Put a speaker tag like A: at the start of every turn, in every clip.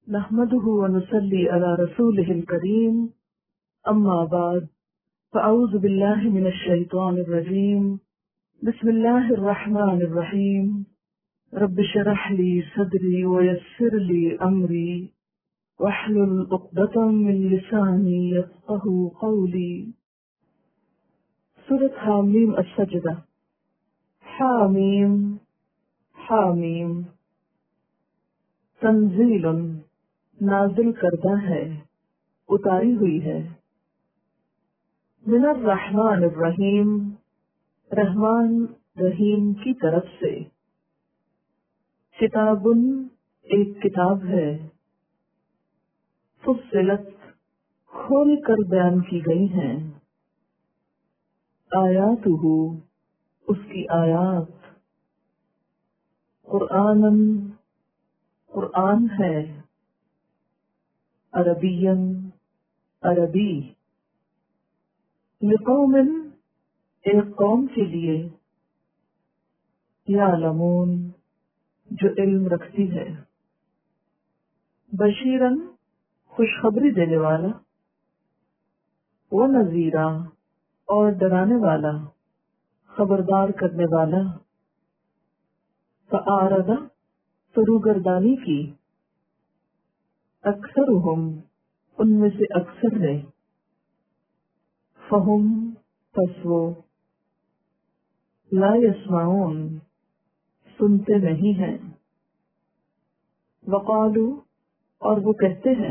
A: نحمده ونصلي على رسوله الكريم أما بعد فأعوذ بالله من الشيطان الرجيم بسم الله الرحمن الرحيم رب اشرح لي صدري ويسر لي أمري واحلل عقدة من لساني يفقهوا قولي. سورة حامیم السجدہ. حامیم حامیم تنزیل نازل کردہ ہے، اتاری ہوئی ہے، من الرحمن الرحیم رحمان رحیم کی طرف سے، کتاب ایک کتاب ہے، فصلت کھول کر بیان کی گئی ہیں، آیاتہ اس کی آیات، قرآن قرآن ہے، عربین عربی، لقوم ایک قوم کے لیے، یعلمون جو علم رکھتی ہے، بشیرن خوشخبری دینے والا، ونذیرا اور ڈرانے والا، خبردار کرنے والا، فأعرض تو روگردانی کی، اکثرہم ان میں سے اکثر نے، فہم پس وہ، لا یسمعون سنتے نہیں ہیں، وقالو اور وہ کہتے ہیں،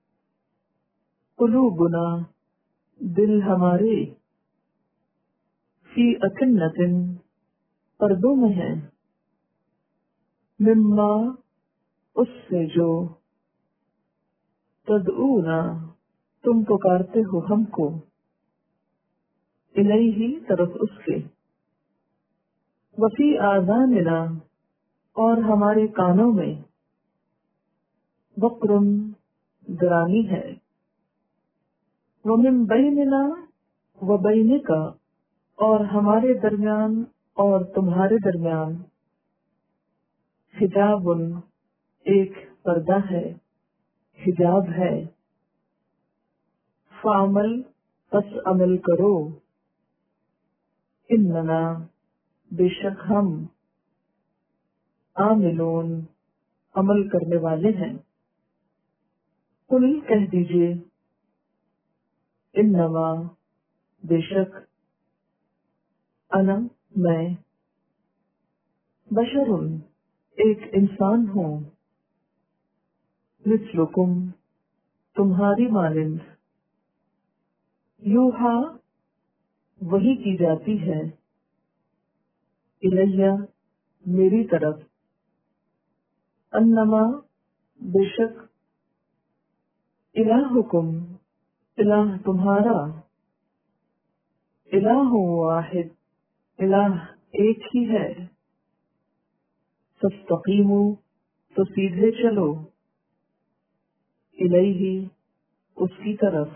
A: قلوبنا دل ہمارے، فی اکنۃ پردوں میں ہیں، مما اس سے جو، تدعونا تم پکارتے ہو ہم کو، الیہ طرف اس کے، وفی آذاننا اور ہمارے کانوں میں، وقرن گرانی ہے، ومن بیننا و بینکا اور ہمارے درمیان اور تمہارے درمیان، حجاب ایک پردہ ہے، حجاب ہے، فعمل پس عمل کرو، اننا بے شک ہم، عاملون عمل کرنے والے ہیں، قل کہہ دیجئے، انما بے شک، انا میں، بشر ایک انسان ہوں، مثلکم تمہاری مانند، یوحا وحی کی جاتی ہے، الیہ میری طرف، انما بے شک، الہکم الہ تمہارا، الہ واحد الہ ایک ہی ہے، فاستقیموا تو سیدھے چلو، الیہ اس کی طرف،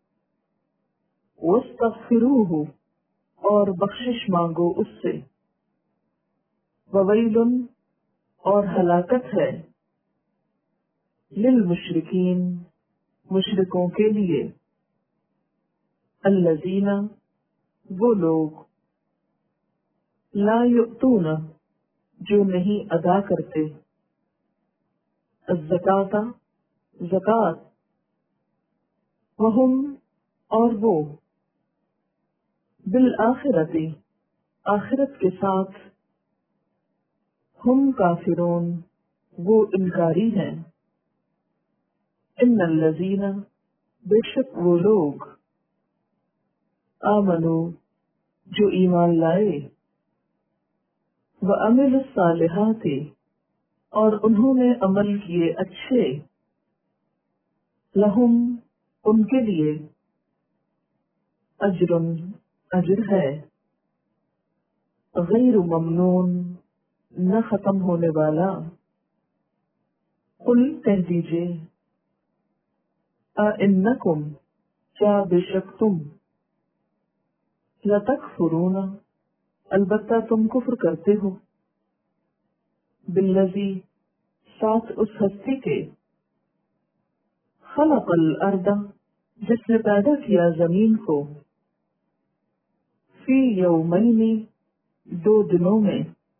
A: واستغفروہ اور بخشش مانگو اس سے، وویل اور ہلاکت ہے، للمشرکین مشرکوں کے لیے، الذین وہ لوگ، لا یؤتون جو نہیں ادا کرتے، الزکاۃ زکوٰۃ، وہم اور وہ، بالآخرۃ آخرت کے ساتھ، ہم کافرون وہ انکاری ہیں، ان الذین بے شک وہ لوگ، آمنو جو ایمان لائے، وعملوا الصالحات اور انہوں نے عمل کیے اچھے، لہم ان کے لیے، اجر اجر ہے، غیر ممنون نہ ختم ہونے والا، قل کہہ دیجئے، اِنکم کیا بے شک تم، لتکفرون البتہ تم کفر کرتے ہو، بالذی ساتھ اس ہستی کے، خلق الارض جس نے پیدا کیا زمین کو، فی یومین 2 دنوں میں،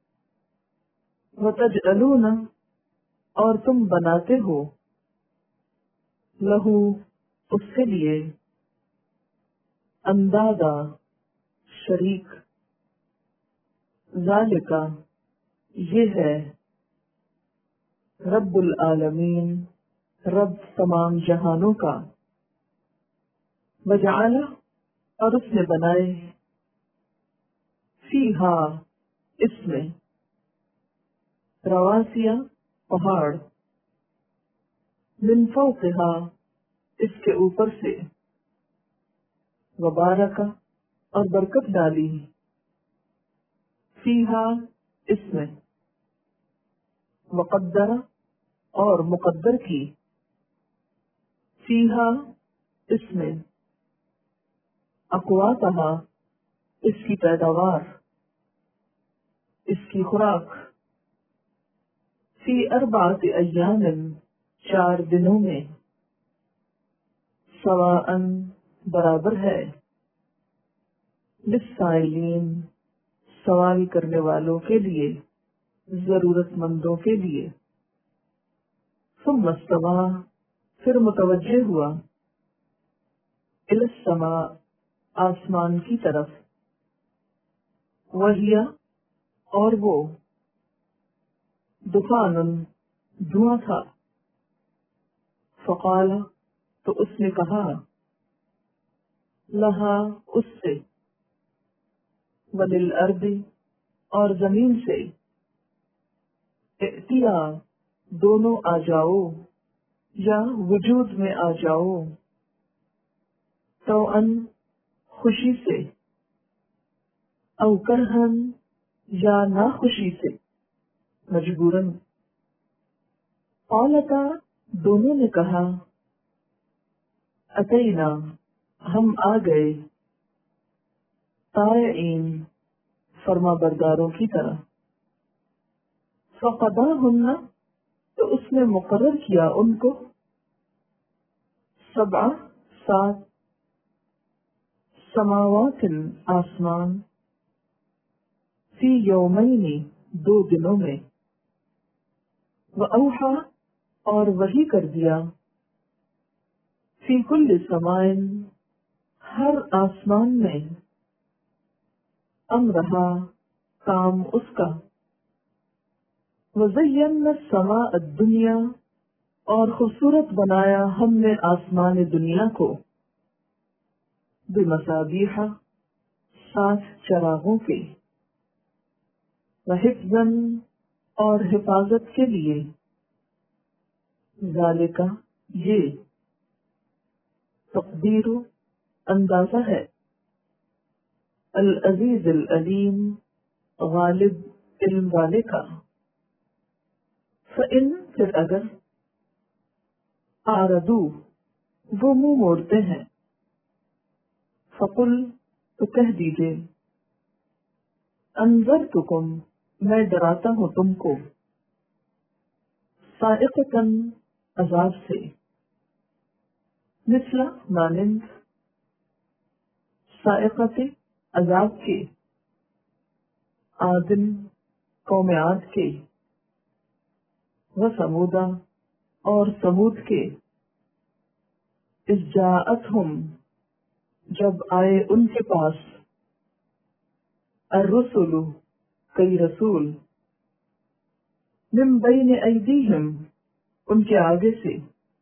A: وتجعلون اور تم بناتے ہو، لہو اس کے لیے، اندادا شریک، ذالکا یہ ہے، رب العالمین رب تمام جہانوں کا، وجعل اور اس نے بنائے، فیہا اس میں، رواسیا پہاڑ، من فوقہا اس کے اوپر سے، وبارکا اور برکت ڈالی، فیہا اس میں، وقدر اور مقدر کی، فیہا اس میں، اقواتہا اس کی پیداوار، اس کی خوراک، فی 4 ایام 4 دنوں میں، سواء برابر ہے، للسائلین سوال کرنے والوں کے لیے، ضرورت مندوں کے لیے، ثم استوى پھر متوجہ ہوا، الی السماء آسمان کی طرف، وہی اور وہ، دخان دھواں تھا، فقال تو اس نے کہا، لہا اس سے، وللارض اور زمین سے، ائتیا دونوں آ جاؤ یا وجود میں آ جاؤ، توأن خوشی سے، او کرہن یا ناخوشی سے، مجبوراً، قالتا دونوں نے کہا، اتینا ہم آ گئے، طائعین فرما برداروں کی طرح، فقضاہن تو اس نے مقرر کیا ان کو، 7 سماوات آسمان، فی یومین 2 دنوں میں، وأوحى اور وحی کر دیا، فی کل سمائن ہر آسمان میں، امرہا کام اس کا، وزینا السماء الدنیا اور خوبصورت بنایا ہم نے آسمان دنیا کو، بمصابیح 7 چراغوں کے، وحفظا اور حفاظت کے لیے، ذالکا یہ، تقدیر اندازہ ہے، العزیز العلیم غالب علم والے کا، فإن پھر اگر، آردو وہ منہ موڑتے ہیں، فقل تو کہہ دیجئے، انذرتکم میں ڈراتا ہوں تم کو، صاعقۃ عذاب سے، مثل مانند، صاعقۃ عذاب کے، عادن قوم عاد کے، وثمودا اور ثمود کے، اذ جاءتہم جب آئے ان کے پاس، الرسل کئی رسول، من بین ایدیہم ان کے آگے سے،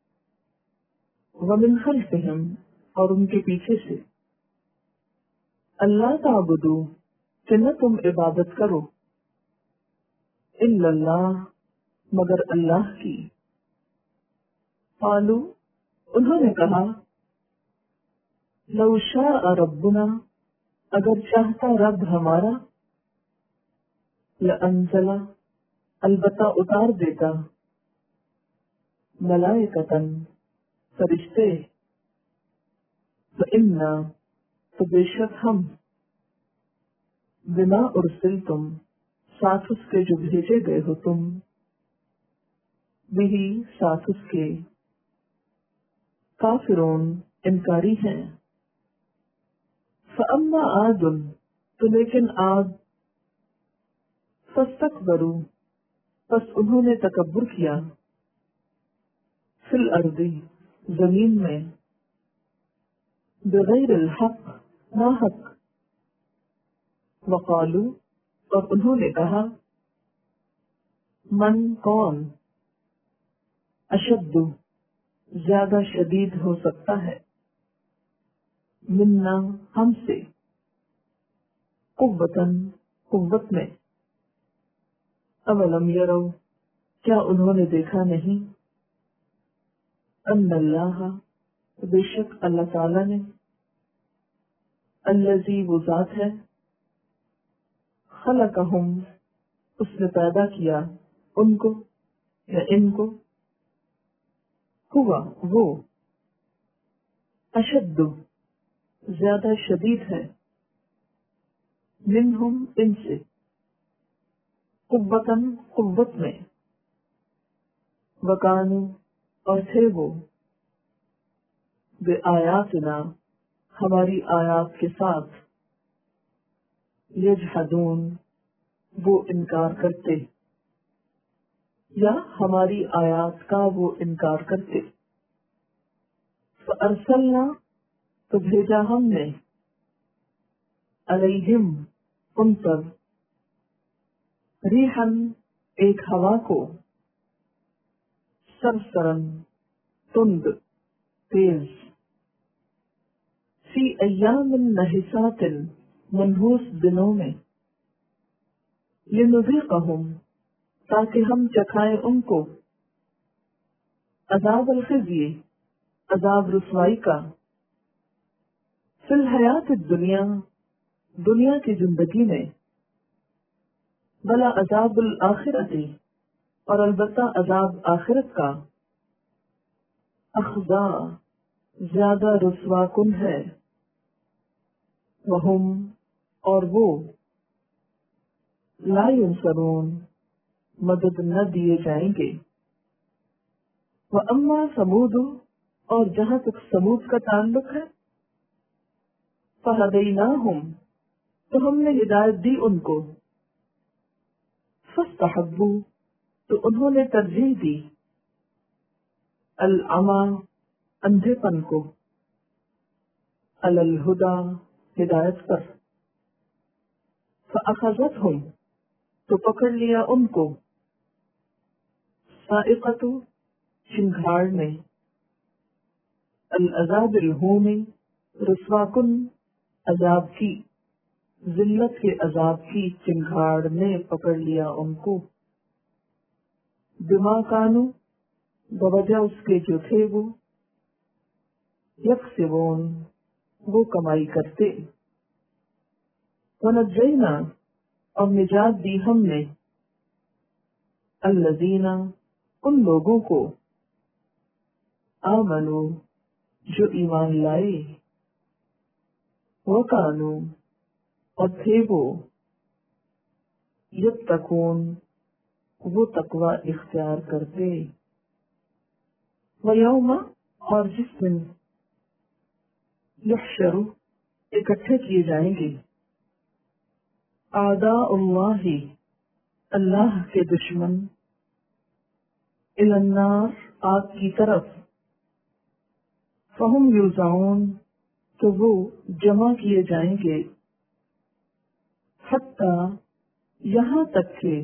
A: ومن خلفہم اور ان کے پیچھے سے، اللہ تعبدو کہ نہ تم عبادت کرو، الا اللہ مگر اللہ کی، قالوا انہوں نے کہا، لو شاء ربنا اگر چاہتا رب ہمارا، لانزل البتہ اتار دیتا، ملائکۃ فرشتے، فإنا تو بے شک ہم، بما ارسلتم ساتھ اس کے جو بھیجے گئے ہو تم، بھی ساتھ اس کے، کافرون انکاری ہیں. فاما عاد تو لیکن عاد فاستکبروا پس انہوں نے تکبر کیا فی الارض زمین میں بغیر الحق نا حق وقالو اور انہوں نے کہا من کون اشد زیادہ شدید ہو سکتا ہے منا ہم سے قوتاً قوت میں اولم یرو کیا انہوں نے دیکھا نہیں ان اللہ بے شک اللہ تعالی نے الذی وہ ذات ہے خلقہم اس نے پیدا کیا ان کو یا ان کو ہوا وہ اشد زیادہ شدید ہے منہم ان سے قوتاً قوت میں وکانو اور تھے وہ بے آیاتنا ہماری آیات کے ساتھ یجحدون وہ انکار کرتے یا ہماری آیات کا وہ انکار کرتے. فارسلنا تو بھیجا ہم نے علیہم ان پر ریحن ایک ہوا کو سرسرن تند تیز فی ایام نحسات منحوس دنوں میں لنذیقہم تاکہ ہم چکھائیں ان کو عذاب الخزی عذاب رسوائی کا فی الحیات الدنیا دنیا کی زندگی میں بلا عذاب الآخرتی اور البتہ عذاب آخرت کا اخزا زیادہ رسوا کن ہے وہم اور وہ لا ینصرون مدد نہ دیے جائیں گے. وَأَمَّا ثَمُودُ اور جہاں تک سمود کا تعلق ہے فَهَدَيْنَاهُمْ تو ہم نے ہدایت دی ان کو فَاسْتَحَبُّوا تو انہوں نے ترجیح دی العمى اندھے پن کو علی الہدى ہدایت پر فَأَخَذَتْهُمْ تو پکڑ لیا ان کو صاعقۃ چنگھاڑ نے العذاب الہون رسوا کن عذاب کی ذلت کے عذاب کی چنگھاڑ نے پکڑ لیا ان کو بما کانوا بوجہ اس کے جو تھے وہ یکسبون وہ کمائی کرتے ونجینا اور نجات دی ہم نے الذین ان لوگوں کو آمنو جو ایمان لائے وکانو اور تھے وہ یتقون وہ تقوی اختیار کرتے ویوم اور جس دن یحشر اکٹھے کیے جائیں گے اعداء اللہ اللہ کے دشمن الی النار آگ کی طرف فہم یوزعون تو وہ جمع کیے جائیں گے حتی یہاں تک کہ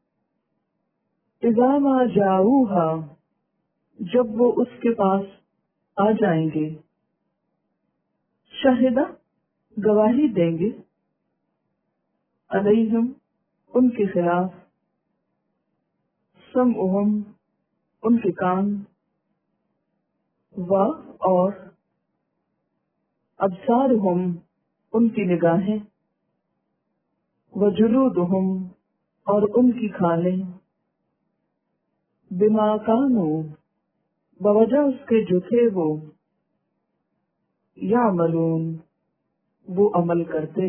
A: اذا ما جاؤوہا جب وہ اس کے پاس آ جائیں گے شہدہ گواہی دیں گے علیہم ان کے خلاف سمعہم ان کے کان و اور ابصارہم ان کی نگاہیں وجلودہم اور ان کی کھالیں بما کانوا بوجہ اس کے جو تھے وہ یعملون وہ عمل کرتے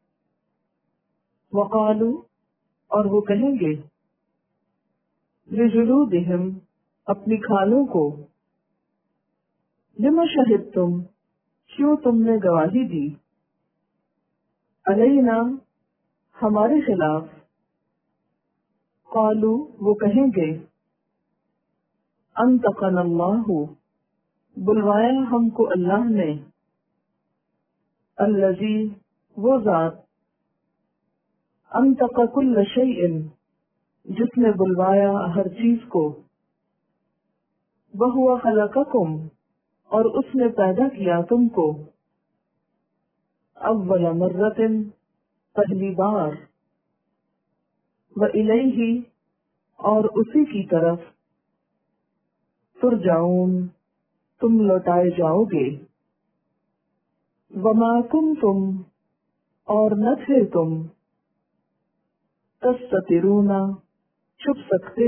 A: وقالو اور وہ کہیں گے لجلودہم اپنی کھالوں کو لما شہدتم، کیوں تم نے گواہی دی، علینا، ہمارے خلاف، قالو، وہ کہیں گے، انطقنا اللہ، بلوایا ہم کو اللہ نے، الذی، وہ ذات، انطق کل شیء، جس نے بلوایا ہر چیز کو، وہو خلقکم، اور اس نے پیدا کیا تم کو، اول مرۃ، پہلی بار، وإلیہ، اور اسی کی طرف، ترجعون، تم لوٹائے جاؤ گے، وما کنتم، اور نہ تھے تم، تستترون، چھپ سکتے،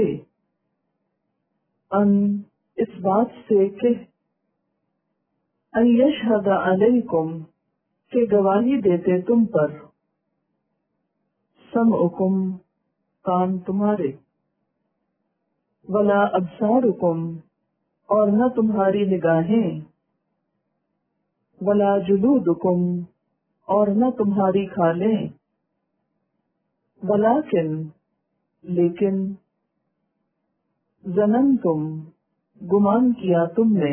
A: ان، اس بات سے کہ، ان یشہد علیکم، کہ گواہی دیتے تم پر، سمعکم، کان تمہارے، ولا ابصارکم، اور نہ تمہاری نگاہیں، ولا جلودکم، اور نہ تمہاری کھالیں، ولیکن، لیکن، ظننتم، گمان کیا تم نے،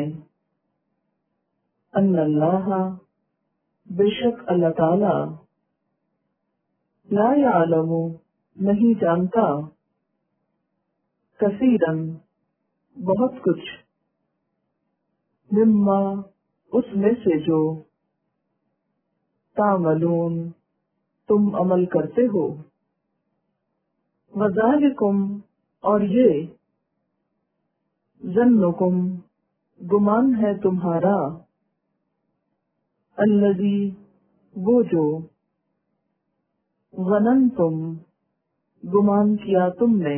A: ان اللہ، بے شک اللہ تعالی، لا یعلم، نہیں جانتا، کثیرن، بہت کچھ، مما، اس میں سے جو، تعملون، تم عمل کرتے ہو، وذالکم، اور یہ، ظنکم، گمان ہے تمہارا، الذی، وہ جو، ظننتم، گمان کیا تم نے،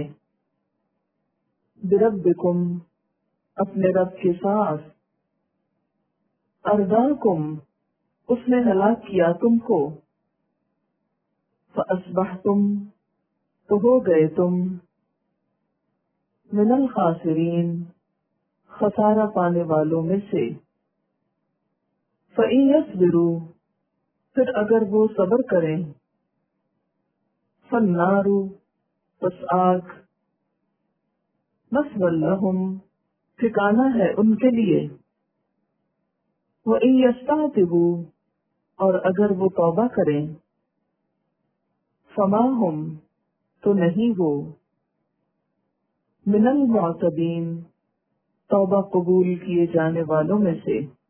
A: بربکم، اپنے رب کے ساتھ، ارداکم، اس نے ہلاک کیا تم کو، فاصبحتم، تو ہو گئے تم، من الخاسرین، خسارہ پانے والوں میں سے، فَإِن يَصْبِرُوا، پھر اگر وہ صبر کریں، فَالنَّارُ، پس آگ، مَثْوًى لَهُمْ، ٹھکانہ ہے ان کے لیے، وَإِن يَسْتَعْتِبُوا، اور اگر وہ توبہ کریں، فَمَا هُمْ، تو نہیں وہ، من المعتبین، توبہ قبول کیے جانے والوں میں سے،